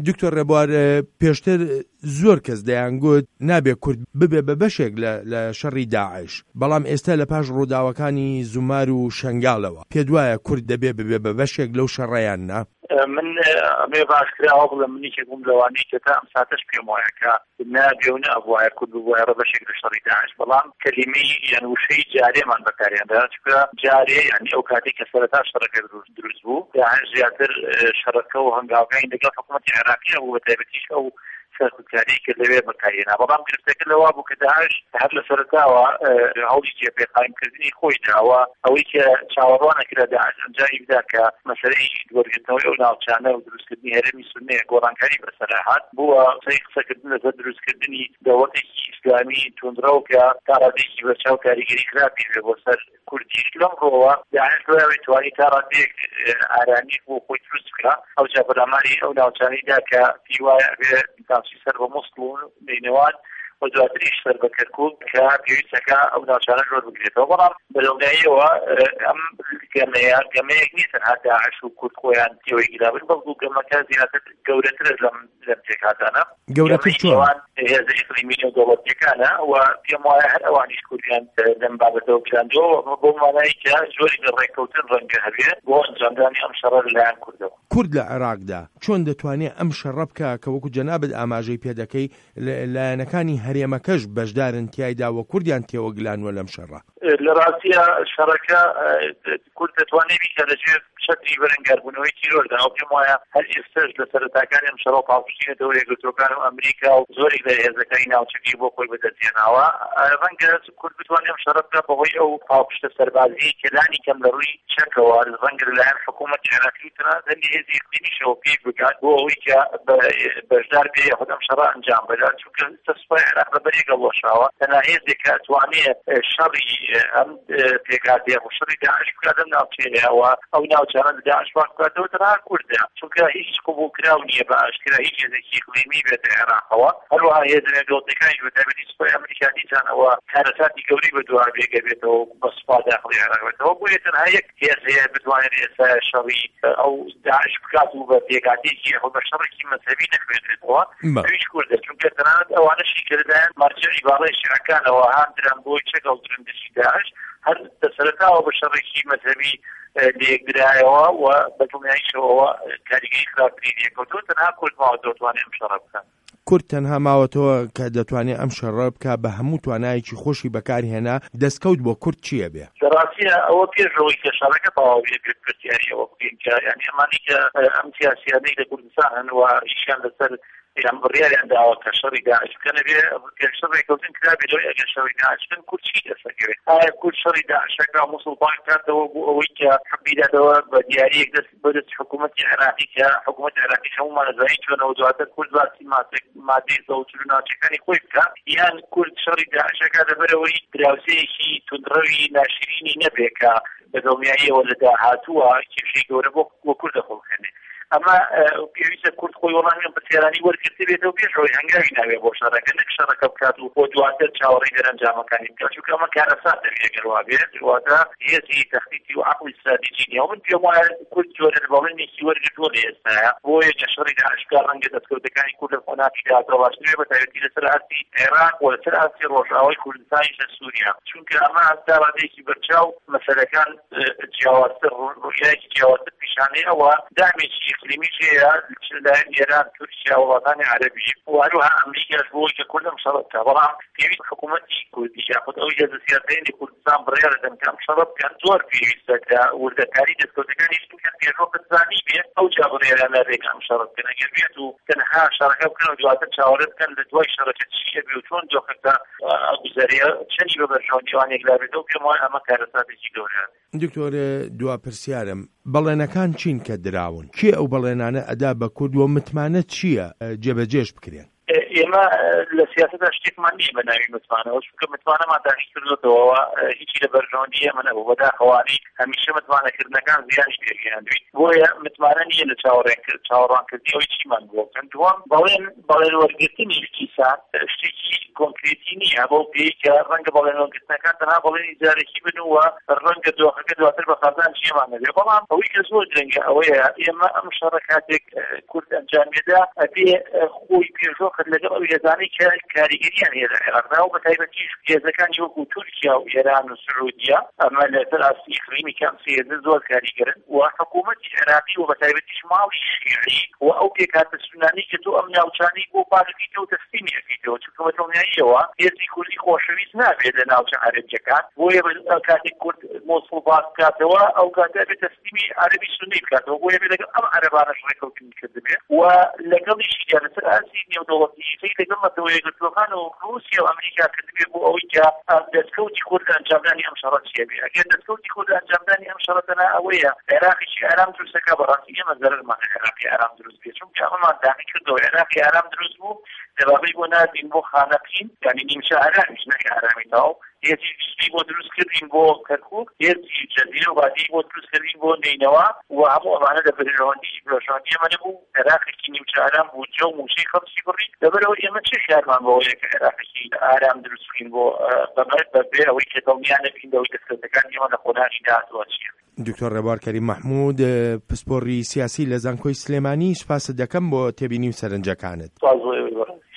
دکتۆر ڕێبوار پێشتر زۆر کەس دەیانگوت نابێت کورد ببێ بە بەشێک لە شەڕی داعش، بەڵام ئێستا لە پاش ڕووداوەکانی زومار و شەنگاڵەوە پێت وایە کورد دەبێ ببێ بە بەشێک لەو شەڕەیان نا؟ من ئەمێ باشکراوە بڵێ منیشێک بووم لەوانەیە کە تا ئەم ساتەش پێم وایە کە نابێ و نەبوایە کورد ببوایە بەشێک لە شەڕی داعش، بەڵام کەلیمەی یان وشەی جارێمان بەکارهێنرا، چونکە جارێ یعنی ئەو کاتێک کە سەرەتا شەڕەکە دروست بوو داعش زیاتر شەڕەکە و هەنگاوەکانی لەگەڵ حکوومەتی عێراقی بوو، بەتایبەتیش ئەو سەرکوتکاری کە لەوێ بەکارهێنا، بەڵام گرفتەکە لەوا بوو کە داعش هەر لە سەرەتاوە هەوڵی جێبێقايمکردنی خۆی داوە، ئەوەی کە چاوەڕوانەکرا داعش ئەنجامی بدا کە مەسەلەی وەرگرتنەوەی ئەو ناوچانە و دروستکردنی هەرێمی سوننەیە گۆڕانکاری بەسەر هات، بووە قسەکردن لەسەر دروستکردنی دەوڵەتێکی ئیسلامی توندڕە و کە تا ڕادێکی بەرچاو کاریگەری خراپی بێ بۆ سەر کوردیش. لەم ڕۆوە داعش دوای توانی تا ڕادێک ئارانی بۆ خۆی دروست بکرا، ئەو جا بەرامبەری ئەو ناوچانەیدا کە پێی وایە ئەبێ سەر بە مووسڵ و نینەوان و دواتریش سەر بە کەرکووک کە پێویستەکە ئەو ناوچانە ژۆر بگرێتەوە، بەڵام بەلەوناییەوە ئەم گەمەیەک نیە تەنها داعش و کورد خۆیان تێوەی گرابن، بەڵکو گەمەکە زیاتر گەورەترە لەم تێکاتانە، گەورەتر چۆن هێزە ئیقلیمی و دەوڵەتیەکانە و پێم وایە هەر ئەوانیش کوردیان لەم بابەتەوە گرانجەوە بۆ مانایی کە زۆری لە ڕێککەوتن ڕەنگە هەبێت بۆ ئەنجامدانی ئەم شەڕە لەلایەن کوردەوە. کورد لە عێراقدا چۆن دەتوانێت ئەم شەڕە بکە کە وەکو جەنابەت ئاماژەی پێدەکەی لایەنەکانی هەرێمەکەش بەشدارن تیایدا و کوردیان تێوەگلانوە لەم شەڕە؟ لە ڕاستیە شەڕەکە کورد دەتوانێت بیکە لەژێر شەکری بەرەنگاربوونەوەی تیرۆردا، ئەو پێم وایە هەر ئێستاش لە سەرەتاکانی ئەم شەڕە پاڵپشتینەوە یەکگرتوەکان و ئەمریکا و زۆری لە هێزەکانی ناوچەکەی بۆ خۆی بەدەستهێناوە، ڕەنگە کورد بتوانێت ئەم شەڕە بکات بەهۆی ئەو پاڵپشتە سەربازیی کە لانی کەم لە ڕووی چەکەوە ڕەنگە لەلایەن حکوومەتی عێراقی تەنانەت هێزی ئیقلیمیشەوە پێی بکات بۆ ئەوەی کە بەشدار بێ یاخود ئەم شەڕە ئەنجام بدات، چونکە سەسپای عێراق بەبەرێکە وەشاوە تەنها هێزێک کە ئەتوانێت شەڕی ئەم پێکاتێ شەڕی داعش بکات ئەم ناوچەیەوە ئەو ناوچانە لە داعش بکاتەوە تەنها کوردە، چونکە هیچ قبوڵکراو نییە بە ئاشکرا هیچ هێزێکی ئیقلیمی بێتە عێراقەوە، هەروەها هێزە نێودەوڵەتیەکانیش بەتایبەتی سوپای ئەمریکا دیسانەوە کارەساتی گەورەی بەدووا بێگە بێتەوە بە سوپا داخڵی عێراق بێتەوە، بۆیە تەنها یەک هێز هەیە بتوانێت ئێستا شەڕی ئەو داعش بکات و بە پێکاتێکی یاخود بە شەڕێکی مەذهەبی نەخوێنرێتەوە هیچ کوردە، چونکە تەنانەت ئەوانەشی کە لەلایەن مارجەعی باڵای شیعەکانەوە هاندران بۆی چەکەڵ درندشی داعش هەر دەسەرەتاوە بە شەڕێکی مەذهەبی لێکدرایەوە و بەدڵنیاییشەوە کاریگەری خراپترین یەکەوتووە، تەنها کورد ماوە دەتوانێت ئەم شەڕە بکات. کورد تەنها ماوەتەوە کە دەتوانێت ئەم شەڕە بکە بە هەموو توانایەکی خۆشی بەکارهێنا، دەستکەوت بۆ کورد چییە بێ؟ لە ڕاستیە ئەوە پێشەوەی کە شەڕەکە تەواو بێت پرسیاریەوە بکەین کە یعنی ئەمانی کە ئەم سیاسیانەی لە کوردستان هەن و ئیشیان لەسەر یان بڕیاریان داوە کە شەڕی داعش بکەنە بێ شەڕ ڕێککەوتن کرابێت لەوەی ئەگەر شەڕی داعش بکەن کورد چی دەسەکەوێت؟ ئایا کورد شەڕی داعشەکە مووسڵبان کاتەوە بۆ ئەوەی کە حەبیداتەوە بە دیاریەک بەدەست حکوومەتی عێراقی کە حکوومەتی عێراقی هەمومان دەزانین چۆنەوە دواتر کورد باسی مادەی زەوتر و ناوچەکانی خۆی بکات، یان کورد شەڕی داعشەکە لەبەرەوەی دراوسەیەکی توندڕەوی ناشرینی نەبێ کە بەدڵنیاییەوە لە داهاتووە کێشەی گەورە بۆ کورد دەخۆڵکردێت. ئەمە پێویستە کورد خۆی وەڵامی بەسێرانی وەرگرتە بێتەوە پێشەوەی هەنگاوی ناوێ بۆ شەڕەکە نەک شەڕەکە بکات و بۆ دواتر چاوەڕێی دەرەنجامەکانی بکات، چونکە ئەمە کارەسات دەبێت ئەگەر وا بێت واتە هێزی تەخنیکی و عەقڵی استراتیجی نییە. من پێم وایە کورد جۆرە بەڵێنێکی وەرگرتووە لە ئێستاە بۆیە کە شەڕی داعش بکات ڕەنگە دەستکەوتەکانی کورد لە خۆناکی داهاتوە باشترێ بەتایبەتی لەسەر ئاستی عێراق و لەسەر ئاستی ڕۆژئاوای کوردستانیش لە سووریا، چونکە ئەمە ئەستا ڕادێکی بەرچاو مەسەلەکان جیاوازتر ڕوویایەکی جیاوازتر پیشانەیەوە دامێکی ئیقلیمیش هەیە لەلایەن ئێران تورکیا و وڵاتانی عەرەبی و هەروەها ئەمریکاش بۆی کە کوردم شەڕ بکات، بەڵام پێویست حکوومەتی کوردی یاخود ئەو هێزە سیاسیەی کوردستان بڕیار دەدەن کە ئەم شەڕە بکەن، زۆر پێویستە کە وردەکاری دەستکەوتەکانیش بکەن پێشەوە بزانی بێت ئەو جا بڕیاریان لەڕێگە ئەم شەڕە بکەن، ئەگەر بێت و تەنها شەڕەکە بکەن و دواتر چاوەڕێ بکەن لە دوای شەڕەکە چییە بێ و چۆن جۆخەکە گوزەریە چەندی بەبەرچاو دیوانێک لابێتەوە پێم وایە ئەمە کارەساتێکی گەورەیە. دکتۆر دوا پرسیارم بەڵێنەکان چین کە دراون کێ ئەو بەڵێنانە ئەدا بە کورد و متمانە چییە جێبەجێش بکرێن؟ ئێمە لە سیاسەتدا شتێکمان نییە بە ناوی متمانەوە چونکە متمانەمان داخل کردوەوە هیچی لە بەرژەوەندی ئێمە نەبوو بەداخەوانی هەمیشە متمانەکردنەکان زیانی پێگەیاندووی بۆیە متمانە نییە لە چاوەڕوانکردنەوەی چیمان بووە دووەم بەڵێن وەرگرتنی اقتصاد شتێکی کۆنکرێتی نییە بۆ پێیکە ڕەنگە بەڵێنەوەگرتنەکان تەنها بەڵێنی جارێکی بنووە ڕەنگە دۆخەکە دواتر بە خەزان چیمان نەبێ بەڵام ئەوەی کە زۆر گرنگە ئەوەیە ئێمە ئەم شەڕە کاتێک کورد ئەنجامێدا ئەبێ خۆی پێشۆخت لەگەڵ ئەو هێزانەی کە کاریگەریان هەیە لە عێراقدا و بەتایبەتیش هێزەکانی وەکو تورکیا و ئێران و سعودیا ئەمە لە تەراسی ئیقلیمی کەم هێزە زۆر کاریگەرن و حکوومەتی عێراقی و بەتایبەتیش ماڵی شیعی و ئەو پێکاتە سونانی کە تۆ ئەم ناوچانەی بۆ پارەکەیتەوە تەسلیمی ئەکەیتەوە چونکە بەدڵنیاییەوە هێزی کوردی خۆشەویست نابێت لە ناوچە عەرەبیەکان بۆیە کاتێک کورد مۆسڵ باز بکاتەوە ئەو کاتە بێت تەسلیمی عەرەبی سونی بکاتەوە بۆیە بێت لەگەڵ ئەم عەرەبانەش ڕێکەوتنی کردبێت و لەگەڵیشی لەسەر ئاسی نێودەوڵەتیەکەی لەگەڵ مەتەوە یەکگرتووەکان و رووسیا و ئەمریکا کردبێت بۆ ئەوەی کە دەستکەوتی کورد ئەنجامدانی ئەم شەڕە چیە بێ ئەگەر دەستکەوتی کورد ئەنجامدانی ئەم شەڕە تەنها ئەوەیە عێراقیشی ئارام دروستەکە بەڕاستی ئێمە زەرمان عێراقی ئارام دروست بێت چونکە ئەمەمان داخل کردەوە عێراقی ئارام دروست بوو دەبابەی بۆ نادین بۆ خانەقین یعنی نیمچە ئارامیش نەکە ئارامی تاو هێزی گشتی بۆ دروست کردین بۆ کەرکووک هێزی جەزیرە و بادی بۆ دروست کردین بۆ نینەوە و هەموو ئەمانە لە برژەوەندی ئێمە نەبوو عێراقێکی نیمچە ئارام بوو جە و موشەی خەڵکی بڕی لەبەرەوە ئێمە چه خیارمان بەوەیە کە عێراقێکی ئارام دروست بکەین بۆ بەبێ ئەوەی کە دڵنیا نەبین بەوەی دەستکەوتەکانی ئێمە لە خۆدانی داهاتوە چییە. دکتۆر ڕێبوار کەریم مەحموود پسپۆڕی سیاسی لە زانکۆی سلێمانی سپاست دەکەم بۆ تێبینی و سەرنجەکانت.